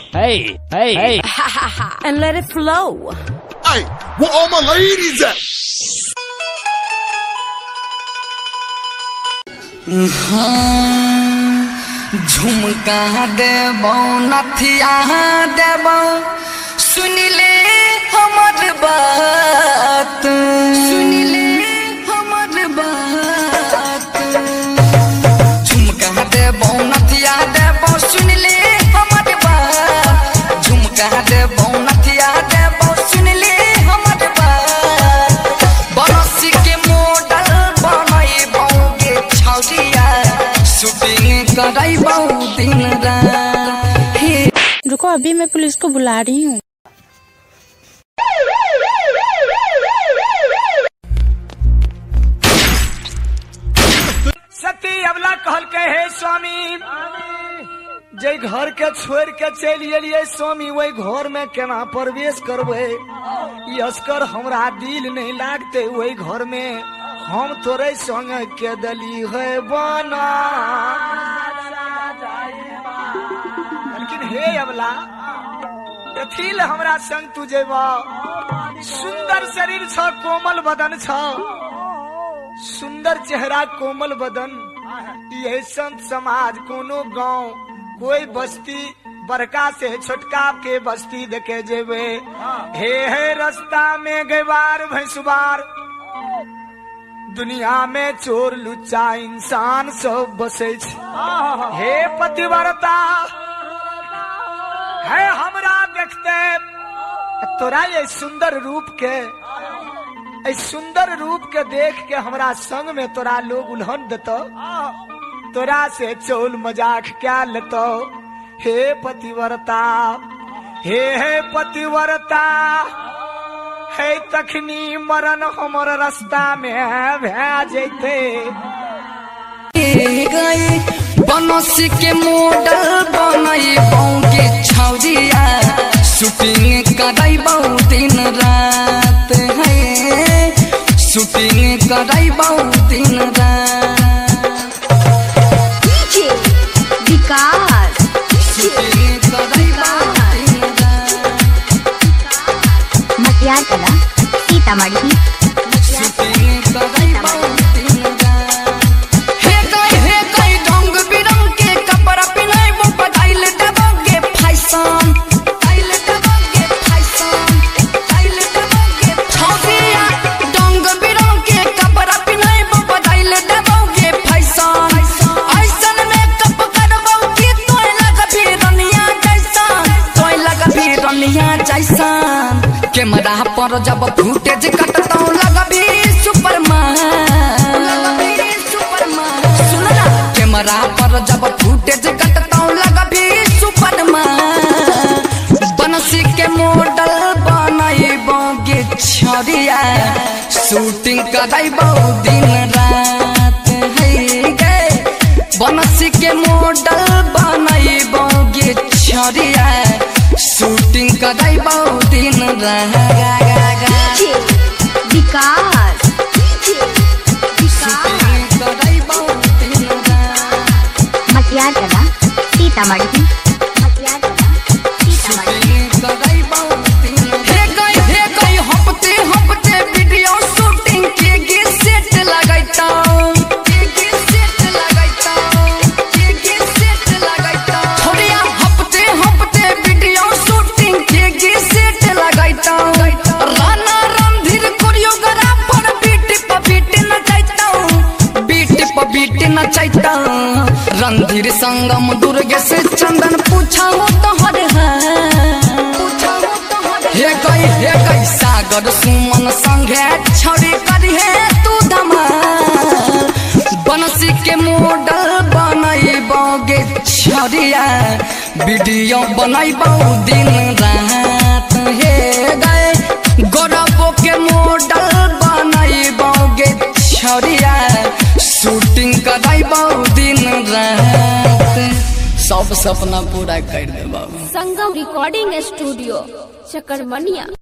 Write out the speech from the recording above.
Hey. And let it flow. Hey, where all my ladies at? झुमका देबो नथिया देबो सुन ले हमर बात झुमका देबो नथिया देबो सुन ले हमर बात झुमका देबो नथिया देबो सुन ले हमर बात बनसी के मॉडल बनैबो गे छौरिया शूटिंग कराइबो दिन रात। रुको, अभी मैं पुलिस को बुला रही हूँ। सती अबला कहल के हे स्वामी जे घर के छोड़ के चल एलिए स्वामी वही घर में केना प्रवेश करबे यसकर हमरा दिल नहीं लागते वही घर में हम तोरे संग के दली है बना। लेकिन हे अबला कथिल हमरा संग तू जेबा सुंदर शरीर छ कोमल बदन छ सुंदर चेहरा कोमल बदन ये संत समाज कोनो गांव कोई बस्ती बड़का से छोटका के बस्ती देखे जेबे हे रास्ता में गवार भैंसुबार दुनिया में चोर लुच्चा इंसान सब बसे हे पतिव्रता है हमरा देखते तोरा ये सुंदर रूप के देख के हमरा संग में तोरा लोग उल्हन देतो तोरा से चोल मजाक क्या लेतो हे पतिव्रता हे पतिव्रता है तखनी मरण हमर रास्ता में भे जैते गए बनसी के मॉडल बनैबो गे छौरिया शूटिंग कराइबो दिन रात है शूटिंग कराइबो दिन रात विकास शूटिंग कराइबो दिन रात मटियार कला सीतामढ़ी शूटिंग कराइबो दिन रात हे कई रंग बिरंग के कपड़ा पिनाइबो बधाइल देबो गे फैशन छौरिया रंग बिरंग के कपड़ा पिनाइबो बधाइल देबो गे फैशन ऐसन मेकअप करबो कि तोय लगबी रनिया जैसन कैमरा पर जब फुटेज कटतो लगबी सुपरमैन सुन ना कैमरा पर जब फुटेज कटतो लगबी सुपरमैन बनसी के मॉडल बनैबो गे छौरिया शूटिंग कराइबो दिन रात है गे बनसी के मॉडल बनैबो गे छौरिया शूटिंग कराइबो दिन रात विकास शूटिंग कराइबो दिन रात मटियार कला सीतामढ़ी शूटिंग कराइबो दिन हे गई हफ्ते वीडियो शूटिंग के गे सेट लगाइतो थोड़िया हफ्ते वीडियो शूटिंग के गे सेट लगाइतो राना रणधीर कोरियोग्राफर बीट नचाइतो रणधीर संगम दुर्गे से चंदन पूछाओ तो हे गई सागर सुमन संगे छड़ी करी है तू धमाल बनसी के मॉडल बनैबो गे छौरिया वीडियो बनैबो दिन रात हे गए गौरवो के मॉडल बनैबो गे छौरिया शूटिंग कराइबो दिन रात सब सपना पूरा कर देबो। Sangam recording studio चकरमनिया।